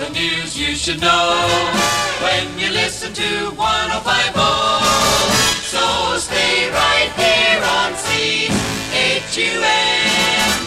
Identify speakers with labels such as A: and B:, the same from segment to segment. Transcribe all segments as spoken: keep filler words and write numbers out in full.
A: the news you should know when you listen to one oh five oh. So stay right here on C H U M.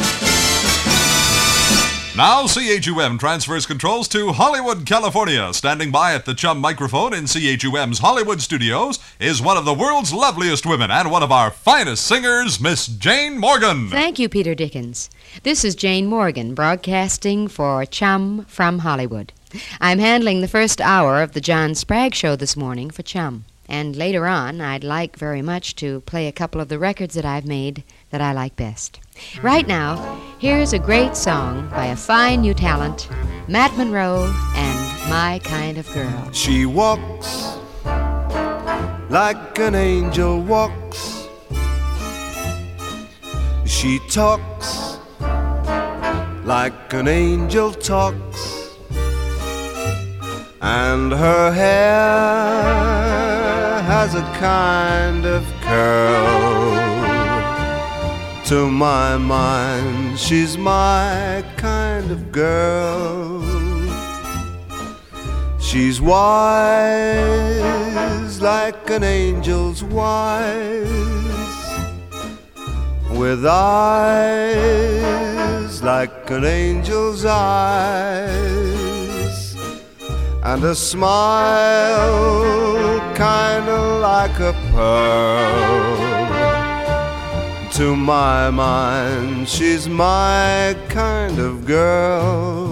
B: Now C H U M transfers controls to Hollywood, California. Standing by at the Chum microphone in C H U M's Hollywood studios is one of the world's loveliest women and one of our finest singers, Miss Jane Morgan.
C: Thank you, Peter Dickens. This is Jane Morgan, broadcasting for Chum from Hollywood. I'm handling the first hour of the John Sprague Show this morning for Chum. And later on, I'd like very much to play a couple of the records that I've made that I like best. Right now, here's a great song by a fine new talent, Matt Monroe and My Kind of Girl.
D: She walks like an angel walks. She talks like an angel talks. And her hair has a kind of curl. To my mind, she's my kind of girl. She's wise like an angel's wise, with eyes like an angel's eyes, and a smile kinda like a pearl. To my mind, she's my kind of girl.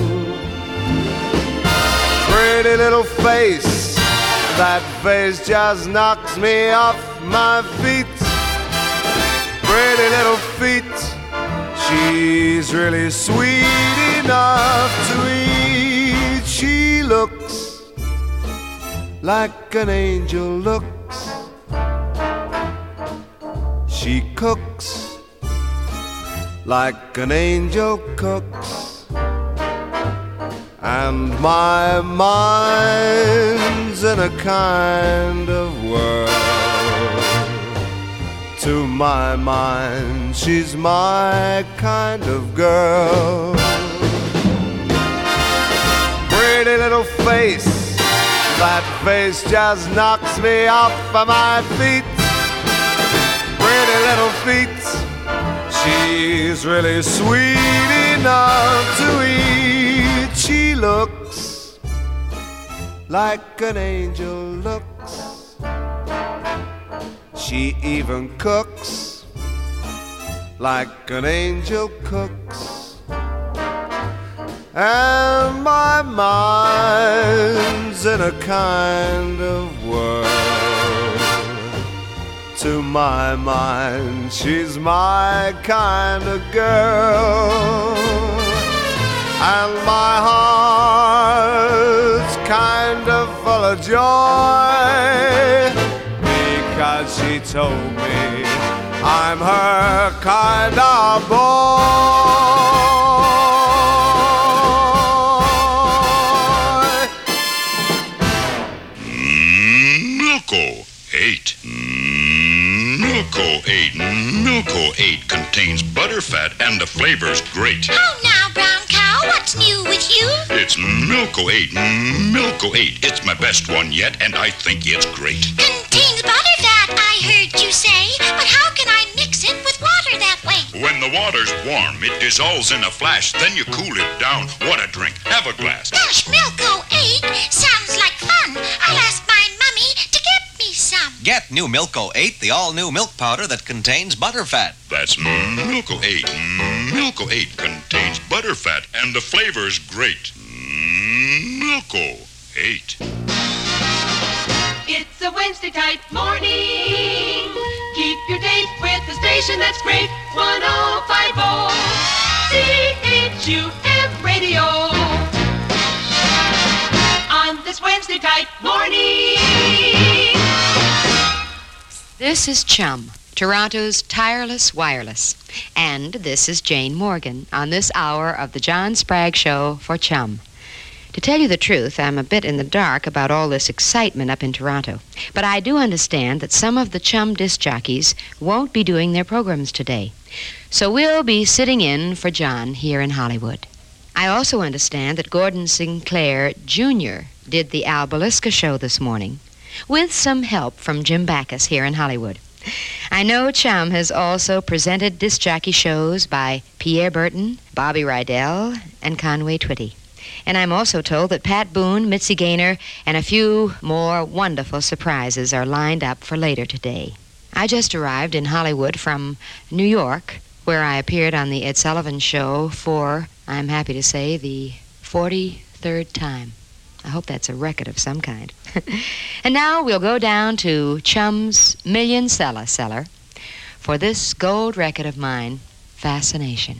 D: Pretty little face, that face just knocks me off my feet. Pretty little feet, she's really sweet enough to eat. She looks like an angel looks. She cooks like an angel cooks. And my mind's in a kind of whirl. To my mind, she's my kind of girl. Pretty little face, that face just knocks me off of my feet. Pretty little feet, she's really sweet enough to eat. She looks like an angel looks. She even cooks like an angel cooks. And my mind's in a kind of whirl. To my mind, she's my kind of girl. And my heart's kind of full of joy, because she told me I'm her kind of boy.
E: Milko eight. Milko eight. Milko eight contains butterfat and the flavor's great.
F: Oh, now, brown cow, what's new with you?
E: It's Milko eight. Milko eight. It's my best one yet, and I think it's great.
F: Contains butterfat, I heard you say. But how can I mix it with water that way?
E: When the water's warm, it dissolves in a flash. Then you cool it down. What a drink. Have a glass.
F: Gosh, Milko eight sounds like fun. I'll ask my mummy to get me some.
G: Get new Milko eight, the all-new milk powder that contains butterfat.
E: That's Milko eight. Milko eight contains butterfat, and the flavor's great. Milko eight.
H: It's a Wednesday type morning. Keep your date with the station that's great. one oh five oh C H U M Radio. On this Wednesday type morning.
C: This is Chum, Toronto's tireless wireless. And this is Jane Morgan on this hour of the John Sprague Show for Chum. To tell you the truth, I'm a bit in the dark about all this excitement up in Toronto. But I do understand that some of the Chum disc jockeys won't be doing their programs today. So we'll be sitting in for John here in Hollywood. I also understand that Gordon Sinclair Junior did the Al Belisca show this morning, with some help from Jim Backus here in Hollywood. I know Chum has also presented disc jockey shows by Pierre Burton, Bobby Rydell, and Conway Twitty. And I'm also told that Pat Boone, Mitzi Gaynor, and a few more wonderful surprises are lined up for later today. I just arrived in Hollywood from New York, where I appeared on the Ed Sullivan Show for, I'm happy to say, the forty-third time. I hope that's a record of some kind. And now we'll go down to Chum's Million Seller Cellar for this gold record of mine, Fascination.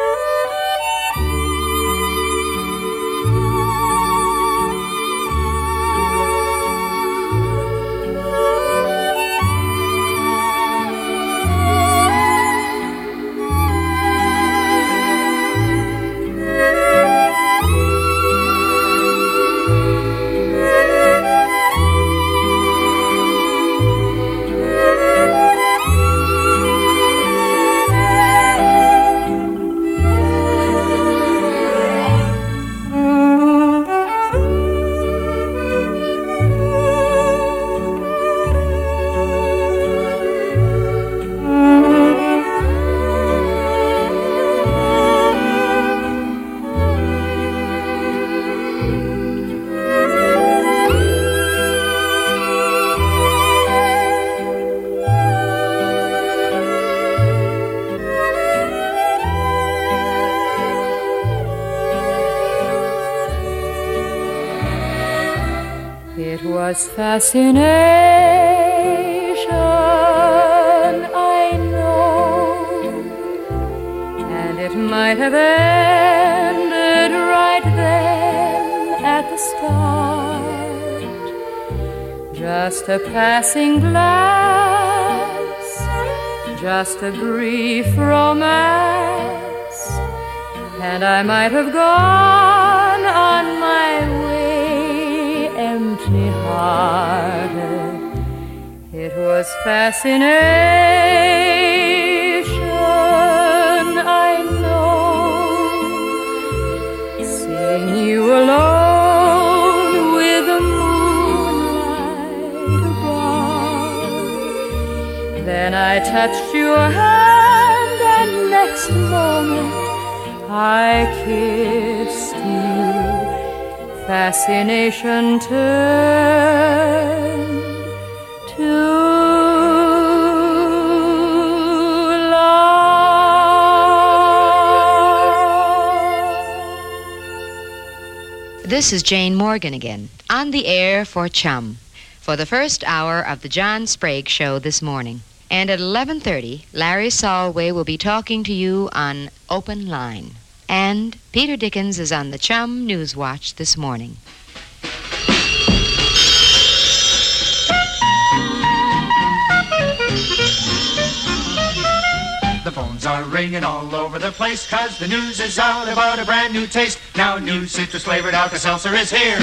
I: Fascination, I know, and it might have ended right then at the start. Just a passing glance, just a brief romance, and I might have gone on my way empty-hearted. It was fascination, I know, seeing you alone with the moonlight above. Then I touched your hand, and next moment I kissed you. Fascination turned to love.
C: This is Jane Morgan again, on the air for Chum, for the first hour of the John Sprague Show this morning. And at eleven thirty, Larry Solway will be talking to you on Open Line. And Peter Dickens is on the Chum News Watch this morning.
J: The phones are ringing all over the place, 'cause the news is out about a brand new taste. Now new citrus-flavored Alka-Seltzer is here.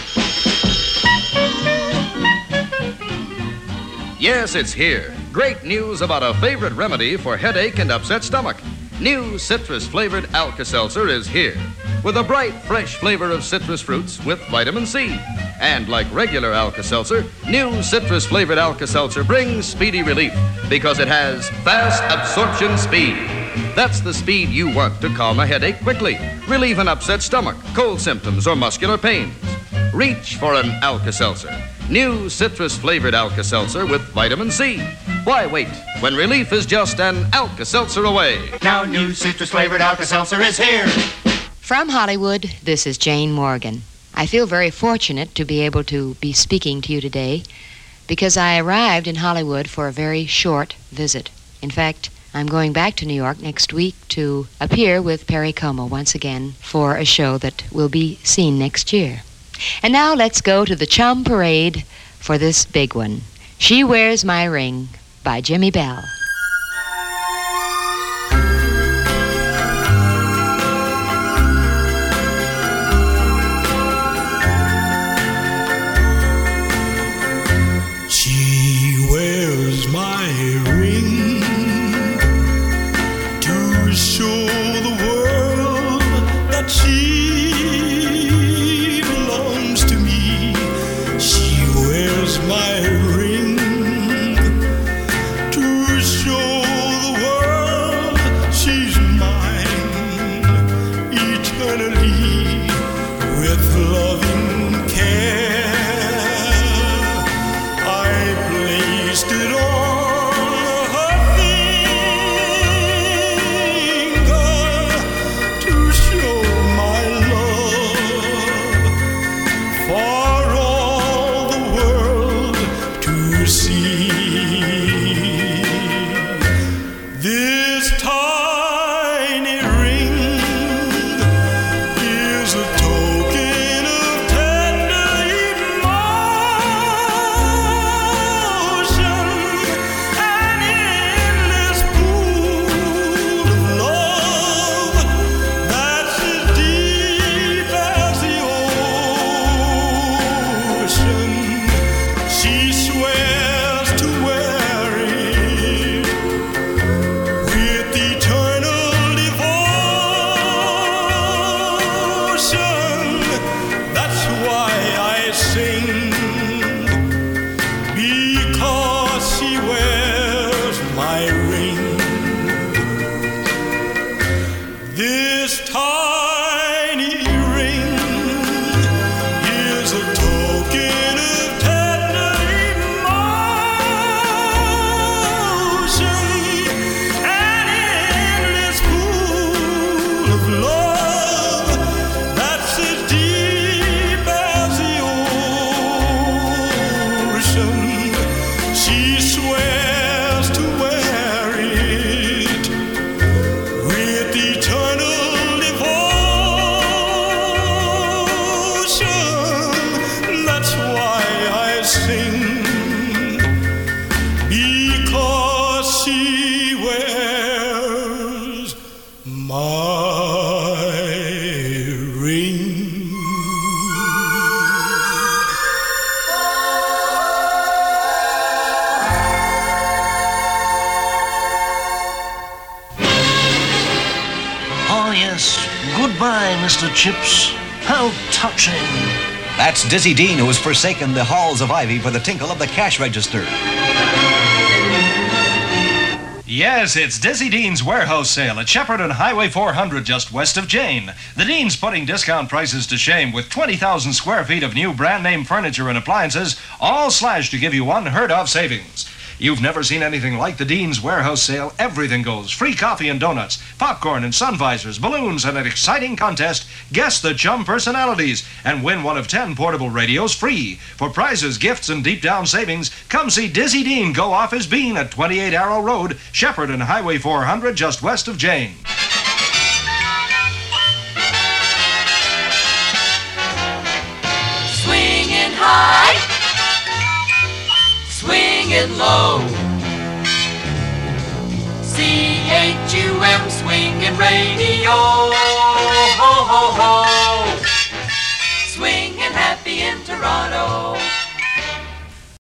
K: Yes, it's here. Great news about a favorite remedy for headache and upset stomach. New citrus-flavored Alka-Seltzer is here, with a bright, fresh flavor of citrus fruits with vitamin C. And like regular Alka-Seltzer, new citrus-flavored Alka-Seltzer brings speedy relief because it has fast absorption speed. That's the speed you want to calm a headache quickly, relieve an upset stomach, cold symptoms, or muscular pains. Reach for an Alka-Seltzer. New citrus-flavored Alka-Seltzer with vitamin C. Why wait when relief is just an Alka-Seltzer away?
J: Now new citrus-flavored Alka-Seltzer is here.
C: From Hollywood, this is Jane Morgan. I feel very fortunate to be able to be speaking to you today because I arrived in Hollywood for a very short visit. In fact, I'm going back to New York next week to appear with Perry Como once again for a show that will be seen next year. And now let's go to the Chum Parade for this big one. She Wears My Ring by Jimmy Bell.
L: She wears my ring to show the world that she tenderly with loving care. I placed it on her finger to show my love for all the world to see. This tiny ring is a token of tender emotion, an endless pool of love that's as deep as the ocean. She swears to wear it with eternal devotion. That's why I sing, because she wears my ring. This tiny ring is a token of tender emotion, an endless pool of love that's as deep as the ocean. She swears to wear it with eternal devotion. That's why I sing, because she wears my ring.
M: Oh, yes. Goodbye, Mister Chips. How touching.
G: That's Dizzy Dean, who has forsaken the halls of ivy for the tinkle of the cash register.
N: Yes, it's Dizzy Dean's warehouse sale at Shepherd and Highway four hundred, just west of Jane. The Dean's putting discount prices to shame with twenty thousand square feet of new brand name furniture and appliances, all slashed to give you unheard of savings. You've never seen anything like the Dean's warehouse sale. Everything goes. Free coffee and donuts, popcorn and sun visors, balloons, and an exciting contest. Guess the Chum personalities and win one of ten portable radios free. For prizes, gifts, and deep down savings, come see Dizzy Dean go off his bean at twenty-eight Arrow Road, Shepherd and Highway four hundred, just west of Jane.
A: Swinging high, swinging low. C H U M swinging radio. Ho, ho, ho. Swinging happy in Toronto.